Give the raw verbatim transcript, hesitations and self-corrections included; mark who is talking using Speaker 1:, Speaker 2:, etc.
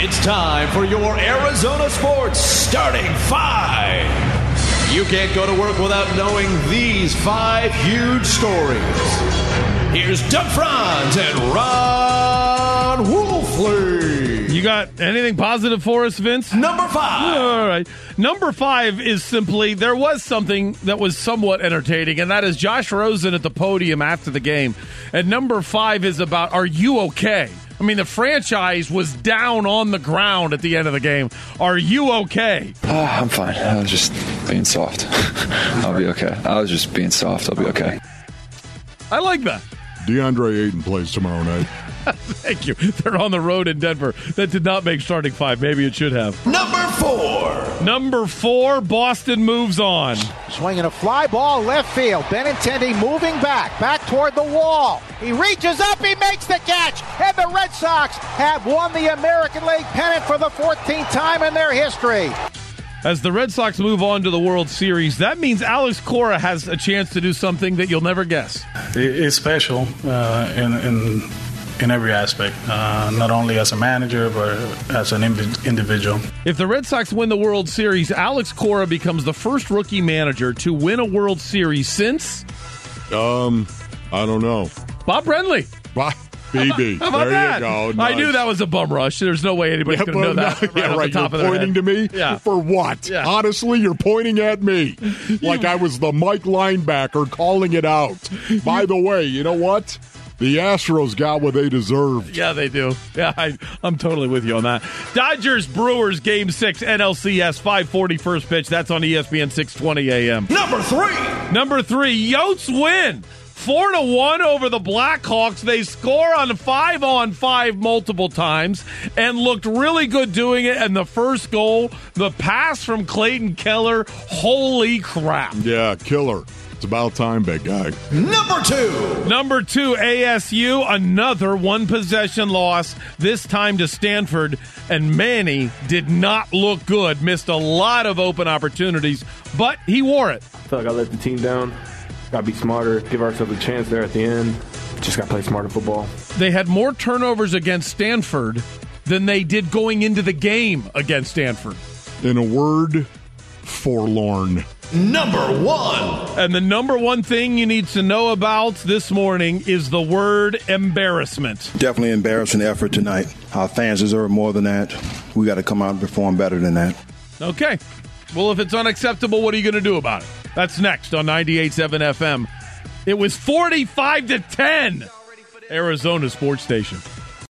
Speaker 1: It's time for your Arizona Sports Starting Five. You can't go to work without knowing these five huge stories. Here's Doug Franz and Ron Wolfley.
Speaker 2: You got anything positive for us, Vince?
Speaker 1: Number five.
Speaker 2: All right. Number five is simply, there was something that was somewhat entertaining, and that is Josh Rosen at the podium after the game. And number five is about, are you okay? I mean, the franchise was down on the ground at the end of the game. Are you okay?
Speaker 3: Uh, I'm fine. I was just being soft. I'll be okay. I was just being soft. I'll be okay.
Speaker 2: I like that.
Speaker 4: DeAndre Ayton plays tomorrow night.
Speaker 2: Thank you. They're on the road in Denver. That did not make starting five. Maybe it should have.
Speaker 1: Number four.
Speaker 2: Number four, Boston moves on.
Speaker 5: Swinging a fly ball left field. Benintendi moving back, back toward the wall. He reaches up, he makes the catch, and the Red Sox have won the American League pennant for the fourteenth time in their history.
Speaker 2: As the Red Sox move on to the World Series, that means Alex Cora has a chance to do something that you'll never guess.
Speaker 6: It's special uh, in, in in every aspect, uh, not only as a manager, but as an individual.
Speaker 2: If the Red Sox win the World Series, Alex Cora becomes the first rookie manager to win a World Series since?
Speaker 4: Um, I don't know.
Speaker 2: Bob Brenly.
Speaker 4: Bob. B B.
Speaker 2: How about
Speaker 4: there
Speaker 2: that?
Speaker 4: you go.
Speaker 2: I
Speaker 4: Nice.
Speaker 2: knew that was a bum rush. There's no way anybody's
Speaker 4: Yeah,
Speaker 2: going to know
Speaker 4: but
Speaker 2: that.
Speaker 4: no,
Speaker 2: right
Speaker 4: yeah,
Speaker 2: off
Speaker 4: right.
Speaker 2: the top
Speaker 4: You're
Speaker 2: of their
Speaker 4: pointing
Speaker 2: head.
Speaker 4: to me?
Speaker 2: Yeah.
Speaker 4: For what?
Speaker 2: Yeah.
Speaker 4: Honestly, you're pointing at me. Like I was the Mike linebacker calling it out. By the way, you know what? The Astros got what they deserved.
Speaker 2: Yeah, they do. Yeah, I, I'm totally with you on that. Dodgers-Brewers Game six, N L C S, five forty first pitch. That's on E S P N six twenty A M.
Speaker 1: Number three.
Speaker 2: Number three, Yotes win. Four to one over the Blackhawks. They score on five on five multiple times and looked really good doing it. And the first goal, the pass from Clayton Keller, holy crap.
Speaker 4: Yeah, killer. It's about time, big guy.
Speaker 1: Number two.
Speaker 2: Number two, A S U, another one-possession loss, this time to Stanford. And Manny did not look good, missed a lot of open opportunities, but he wore it.
Speaker 7: I feel like I let the team down. Got to be smarter, give ourselves a chance there at the end. Just got to play smarter football.
Speaker 2: They had more turnovers against Stanford than they did going into the game against Stanford.
Speaker 4: In a word, forlorn.
Speaker 1: Number one.
Speaker 2: And the number one thing you need to know about this morning is the word embarrassment.
Speaker 8: Definitely embarrassing effort tonight. Our fans deserve more than that. We got to come out and perform better than that.
Speaker 2: Okay. Well, if it's unacceptable, what are you going to do about it? That's next on ninety-eight point seven F M. It was forty-five to ten. Arizona Sports Station.